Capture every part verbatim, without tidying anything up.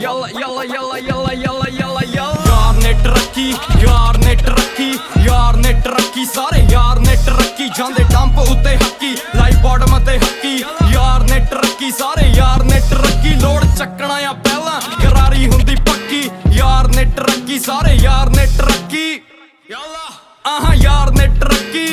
ਯਾਲਾ ਯਾਲਾ ਯਾਲਾ ਯਾਲਾ ਯਾਲਾ ਯਾਲਾ ਯਾਲਾ ਯਾਰ ਨੇ ਤਰੱਕੀ ਯਾਰ ਨੇ ਤਰੱਕੀ ਯਾਰ ਨੇ ਤਰੱਕੀ ਸਾਰੇ ਯਾਰ ਨੇ ਤਰੱਕੀ ਜਾਂਦੇ ਡੰਪ ਉੱਤੇ ਹੱਕੀ ਲਾਈਵ ਬਾਟਮ ਤੇ ਹੱਕੀ ਯਾਰ ਨੇ ਤਰੱਕੀ ਸਾਰੇ ਯਾਰ ਨੇ ਤਰੱਕੀ ਲੋੜ ਚੱਕਣਾ ਆ ਪਹਿਲਾਂ ਕਰਾਰੀ ਹੁੰਦੀ ਪੱਕੀ ਯਾਰ ਨੇ ਤਰੱਕੀ ਸਾਰੇ ਯਾਰ ਨੇ ਤਰੱਕੀ ਯਾਲਾ ਆਹਾਂ ਯਾਰ ਨੇ ਤਰੱਕੀ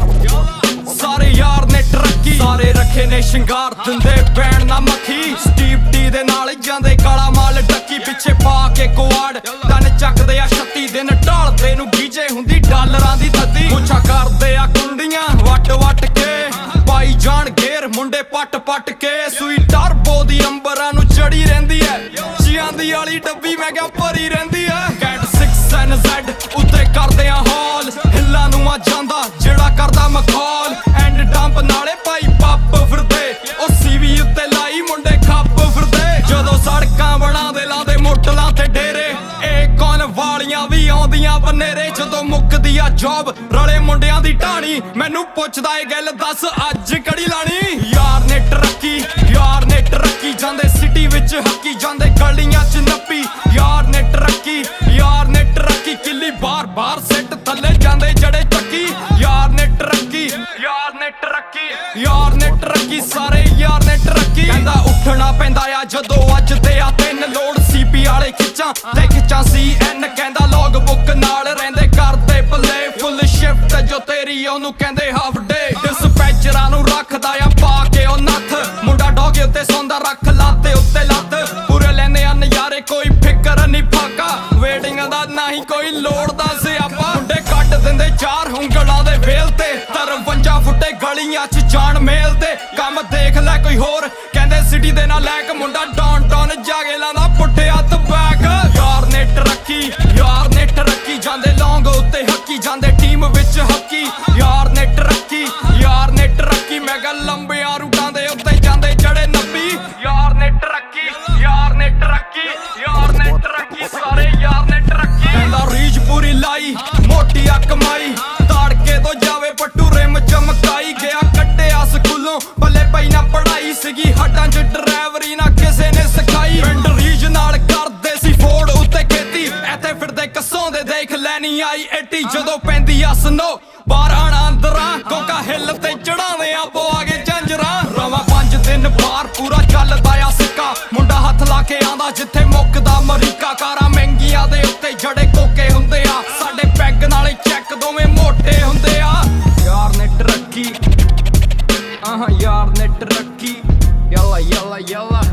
ਯਾਲਾ ਸਾਰੇ ਯਾਰ ਨੇ ਤਰੱਕੀ ਸਾਰੇ ਰੱਖੇ ਨੇ ਸ਼ਿੰਗਾਰ ਦਿੰਦੇ ਬੈਣ ਨਾ ਮੱਖੀ ਸਟੀਪ ਟੀ ਦੇ ਨਾਲ ਜਾਂਦੇ ਕਾਲਾ ਮਾਲ ਡੱਕੀ ਪਿੱਛੇ ਪਾ ਕੇ ਕੁਆੜ ਤਨ ਚੱਕਦੇ ਆ ਛੱਤੀ ਦਿਨ ਢਾਲਦੇ ਨੂੰ ਗੀਜੇ ਹੁੰਦੀ ਡਾਲਰਾਂ ਦੀ ਥੱਦੀ ਪੁੱਛਾ ਕਰਦੇ ਆ ਕੁੰਡੀਆਂ ਵੱਟ ਵੱਟ ਕੇ ਪਾਈ ਜਾਣ ਗੇਰ ਮੁੰਡੇ ਪੱਟ ਪੱਟ ਕੇ ਸੂਈ ਟਰਬੋ ਦੀ ਅੰਬਰਾਂ ਨੂੰ ਚੜੀ ਰਹਿੰਦੀ ਐ ਚਿਆਂਦੀ ਵਾਲੀ ਡੱਬੀ ਮੈਂ ਕਿਹਾ ਭਰੀ ਰਹਿੰਦੀ ਐ ਗੈਟ ਸਿਕਸ ਐਨ ਜ਼ੈਡ ਉੱਤੇ ਕਰਦੇ ਆ ਹਾਲ ਹਿੱਲਾਂ ਨੂੰ ਆ ਜਾਂਦਾ ਜਿਹੜਾ ਕਰਦਾ ਮਖੌਲ ਐਂਡ ਡੰਪ ਨਾਲੇ ਪਾਈ ਪੱਪ ਫਿਰਦੇ ਉਹ ਸੀਵੀ ਉੱਤੇ ਲਾਈ ਮੁੰਡੇ ਖੱਪ ਫਿਰਦੇ ਜਦੋਂ ਸੜਕਾਂ ਬਣਾਦੇ ਲਾਦੇ ਮੋਟਲਾਂ ਤੇ ਡੇਰੇ ਇਹ ਕੌਣ ਵਾਲੀਆਂ ਵੀ ਆਉਂਦੀਆਂ ਬਨੇਰੇ ਜਦੋਂ ਮੁੱਕਦੀ ਆ ਜੌਬ ਰਲੇ ਮੁੰਡਿਆਂ ਦੀ ਢਾਣੀ ਮੈਨੂੰ ਪੁੱਛਦਾ ਏ ਗੱਲ ਦੱਸ ਅੱਜ ਕੜੀ ਲਾਣੀ ਯਾਰ ਨੇ ਤਰੱਕੀ ਯਾਰ ਨੇ ਤਰੱਕੀ ਜਾਂਦੇ ਸਿਟੀ ਵਿੱਚ ਹੱਕੀ ਜਾਂਦੇ ਗਲੀਆਂ ਚ ਨੱਪੀ ਯਾਰ ਨੇ ਤਰੱਕੀ ਯਾਰ ਨੇ ਤਰੱਕੀ ਕਿੱਲੀ ਬਾਰ ਬਾਰ ਸਿੱਟ ਥੱਲੇ ਜਾਂਦੇ ਜੜੇ ਚੱਕੀ ਯਾਰ ਨੇ ਤਰੱਕੀ ਯਾਰ ਨੇ ਤਰੱਕੀ ਯਾਰ ਨੇ ਤਰੱਕੀ ਸਾਰੇ ਯਾਰ ਨੇ ਤਰੱਕੀ ਕਹਿੰਦਾ ਉੱਠਣਾ ਪੈਂਦਾ ਆ ਜਦੋਂ ਅੱਜ ਤੇ ਆ ਤਿੰਨ ਲੋੜ ਸੀਪੀ ਵਾਲੇ ਖਿੱਚਾਂ ਤੇ ਖਿੱਚਾਂ ਸੀ ਐਨ ਕਹਿੰਦਾ ਲੌਗ ਬੁੱਕ ਨਾਲ ਰਹਿੰਦੇ ਕਰਦੇ ਪਲੇ ਫੁੱਲ ਸ਼ਿਫਟ ਜੋ ਤੇਰੀ ਉਹਨੂੰ ਕਹਿੰਦੇ ਹਾਫ ਡੇ ਡਿਸਪੈਚਰਾਂ ਨੂੰ ਰੱਖਦਾ ਆ ਪਾ ਕੇ ਉਹ ਨੱਥ ਮੁੰਡਾ ਡੋਗੇ ਉੱਤੇ ਸੌਂਦਾ ਰੱਖ ਲਾਤੇ ਉੱਤੇ ਲੱਤ ਪੂਰੇ ਲੈਂਦੇ ਆ ਨਜ਼ਾਰੇ ਕੋਈ ਫਿਕਰ ਨਹੀਂ ਫਾਕਾ ਵੇਟਿੰਗ ਦਾ ਨਹੀਂ ਕੋਈ ਲੋੜ ਦਾ ਸਿਆਪਾ ਮੁੰਡੇ ਕੱਟ ਦਿੰਦੇ ਚਾਰ ਉਂਗਲਾਂ ਦੇ ਵੇਲ ਤੇ ਤਰਵੰਜਾ ਫੁੱਟੇ ਗਲੀਆਂ ਚ ਜਾਣ ਮੇਲ ਤੇ ਕੰਮ ਦੇਖ ਲੈ ਕੋਈ ਹੋਰ ਕਹਿੰਦੇ ਸਿਟੀ ਦੇ ਨਾਲ ਲੈਕ ਮੁੰਡਾ ਡਾਊਨ ਟਾਊਨ ਜਾਗੇ ਲਾਂਦਾ ਪੁੱਠੇ ਹੱਥ ਬੈਕ ਯਾਰ ਨੇ ਤਰੱਕੀ ਯਾਰ ਨੇ ਤਰੱਕੀ ਜਾਂਦੇ ਲੌਂਗ ਉੱਤੇ ਹੱਕੀ ਜਾਂਦੇ ਟੀਮ ਵਿੱਚ ਹੱਕੀ ਯਾਰ ਨੇ ਤਰੱਕੀ ਯਾਰ ਨੇ ਤਰੱਕੀ ਮੈਂ ਕਿਹਾ ਲੰਬਿਆਂ ਰੂਟਾਂ ਦੇ ਉੱਤੇ ਜਾਂਦੇ ਜੜੇ ਨੱਬੀ ਯਾਰ ਨੇ ਤਰੱਕੀ ਯਾਰ ਨੇ ਤਰੱਕੀ ਯਾਰ ਨੇ ਤਰੱਕੀ ਸਾਰੇ ਯਾਰ ਨੇ ਤਰੱਕੀ ਕਹਿੰਦਾ ਰੀਜ ਪੂਰੀ ਲਾਈ ਮੋਟੀ ਆ ਕਮਾਈ ਤਾੜਕੇ ਤੋਂ ਜਾਵੇ ਪੱਟੂ ਰਿਮ ਚਮਕਾਈ ਗਿਆ ਕੱਟਿਆ ਸਕੂਲੋਂ ਬੱਲੇ ਪਈ ਨਾ ਪੜਾਈ ਸੀਗੀ ਹੱਡਾਂ ਚ ਡਰਾਈਵਰੀ ਨਾ ਕਿਸੇ ਨੇ ਸਿਖਾਈ ਪਿੰਡ ਰੀਜ ਨਾਲ ਕਰਦੇ ਸੀ ਫੋੜ ਉੱਤੇ ਖੇਤੀ ਇੱਥੇ ਫਿਰਦੇ ਕੱਸੋਂ ਦੇ ਦੇਖ ਲੈਣੀ ਆਈ ਏਟੀ ਜਦੋਂ ਪੈਂਦੀ ਆ ਸਨੋ ਬਾਰਾਂ ਅੰਦਰਾਂ ਕੋਕਾ ਹਿੱਲ ਤੇ ਚੜਾਵੇਂ ਆ ਪਵਾ ਕੇ ਝੰਜਰਾਂ ਰਵਾ ਪੰਜ ਦਿਨ ਬਾਹਰ ਪੂਰਾ ਚੱਲਦਾ ਆ ਸਿੱਕਾ ਮੁੰਡਾ ਹੱਥ ਲਾ ਕੇ ਆਂਦਾ ਜਿੱਥੇ ਮੁੱਕਦਾ ਅਮਰੀਕਾ ਕਾਰਾਂ ਮਹਿੰਗੀਆਂ ਦੇ ਉੱਤੇ ਜੜੇ ਕੋਕੇ ਹੁੰਦੇ ਆ ਸਾਡੇ ਪੈਗ ਨਾਲੇ ਚੈੱਕ ਦੋਵੇਂ ਮੋਟੇ ਹੁੰਦੇ ਆ ਯਾਰ ਨੇ ਤਰੱਕੀ ਆਹਾਂ ਯਾਰ ਨੇ ਤਰੱਕੀ ਯਾਲਾ ਯਾਲਾ ਯਾਲਾ